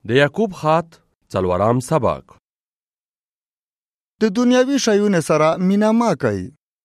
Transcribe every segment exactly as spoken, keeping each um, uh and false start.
د یعقوب خات څلورم سبق. د دنیاوي شیونو سره مینا ما کوي.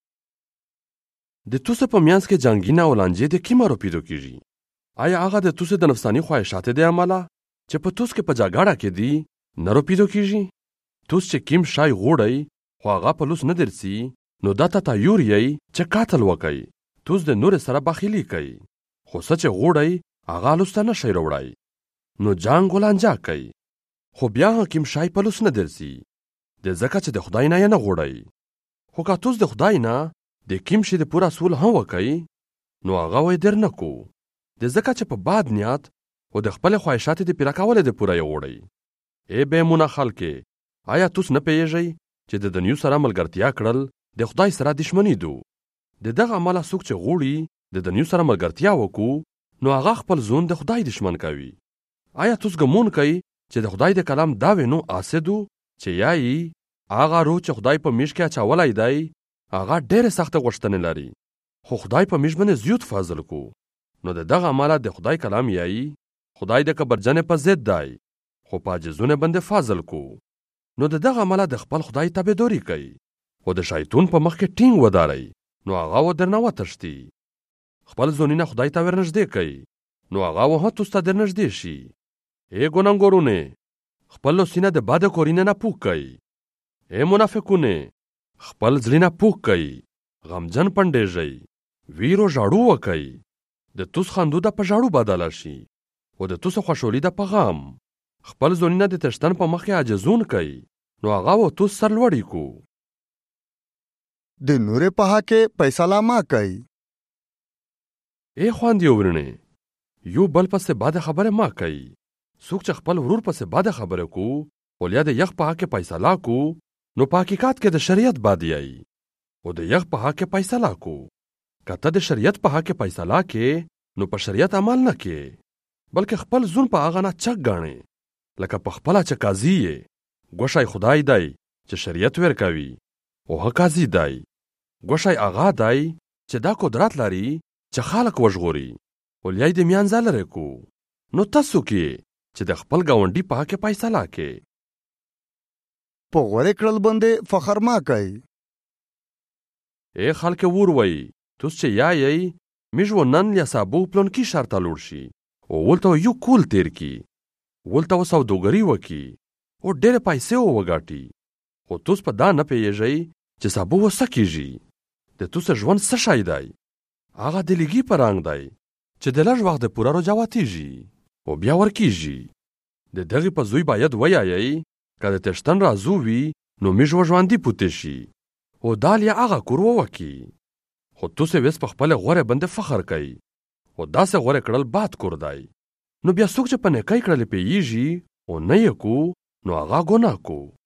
د توسه په میانس کې جنگینه او لانجې د کیمه رو پیدا کیږي. آیا هغه د توسه د نفسانی خواهشات دی عمله چې په توس کې په جاګاړه کې دی نه رو پیدا کیږي؟ توس چې کیم شای غوړی خو هغه په لوس نه درسي نو دا ته تایور یی چې قاتل وکړي. توس د نور سره بخیلی کوي خو سچ غوړی هغه لوس ته نشي وروړی نو جنگ ولانجا کوي خو بیا کیم شای په لوس نه درسي د زکه چې د خدای نه نه غوړی خو که توس د خدای نه د کیم شي د پورا سول هم وکړي نو هغه وای در نه کو د زکه چې په باد نیت او د خپل خواهشات د پیرا کول د پورا یوړی. ای به مونږ خلک آیا توس نه پیژئ چې د دنیو سره ملګرتیا کړل د خدای سره دښمنی دو. د دغه عمله څوک چې غوړي د دنیو سره ملګرتیا وکړو نو هغه خپل ځون د خدای دښمن کوي. آیا توس ګمون کوي چې د خدای د کلام دا وینو اسدو چې یایي هغه روح چې خدای په میش کې اچولای دی هغه ډېر سخت غوښتنې لري خو خدای په میش باندې زیات فضل کو نو د دغه عمله د خدای کلام یایي خدای د کبرجنې په ضد دی خو په عجزونه باندې فضل کو نو د دغه عمله د خپل خدای تابعداري کوي او د شیطان په مخ کې ټینګ وداري نو هغه و درنه وتښتي. خپل ځونینه خدای ته ورنږدې کوي نو هغه وه توس ته درنږدې شي. ای ګناهګارونه خپل سینه د بده کورینه نه پوک کوي. ای منافقونه خپل زړه نه پوک کوي. غمجن پندېږئ ویرو ژاړو وکئ. د توس خندو د په ژاړو بدله شي او د توس خوشحالي د په غم. خپل ځونینه د تشتن په مخ کې عاجزون کوي نو هغه و توس سرلوړي کو. د نور په حق کې فیصله ما کوي. ای خواندې ورنه یو بل پسې بده خبره ما کوي. څوک چې خپل ورور پسې بده خبره کو او یا د یخ په حق کې فیصله کو نو په حقیقت کې د شریعت بادیای او د یخ په حق کې فیصله کو. کته د شریعت په حق کې فیصله کې نو په شریعت عمل نه کې بلکې خپل ځون په هغه نه چک غاڼې لکه په خپل چې قاضي یې ګوشای خدای دی چې شریعت ورکوي او هغه قاضي دی ګوشای هغه دی چې دا قدرت لري چې خلک وژغوري او لیای د میانځه لري کو. نو تاسو کې چې د خپل گاونډي په حق فیصله کې په غوړې کړل باندې فخر ما کوي. ای خلک ور وای توس چې یا یی میژو نن یا سابو پلون کی شرط لور شي او ولته یو کول تیر کی ولته وسو دوګری وکي او ډېر پیسې وګاټي خو توس په دا نه پیږي چې سابو وسکیږي. د توس ژوند څه شای دی هغه د لګي پرانګ دی چې د لږ وخت پورا روجاواتیږي او بیا ورکیږي. د دغه په زوی باید وایي کله تشتن رازو وی نو میژو ژوندۍ پوتې شي او دالیا هغه کورو وکي خو توس وس په خپل غوړه باندې فخر کوي او داسې غوړه کړل باد کور دی نو بیا څوک چې په نه کوي کړل پیږي او نه یې کو نو هغه ګناه کو.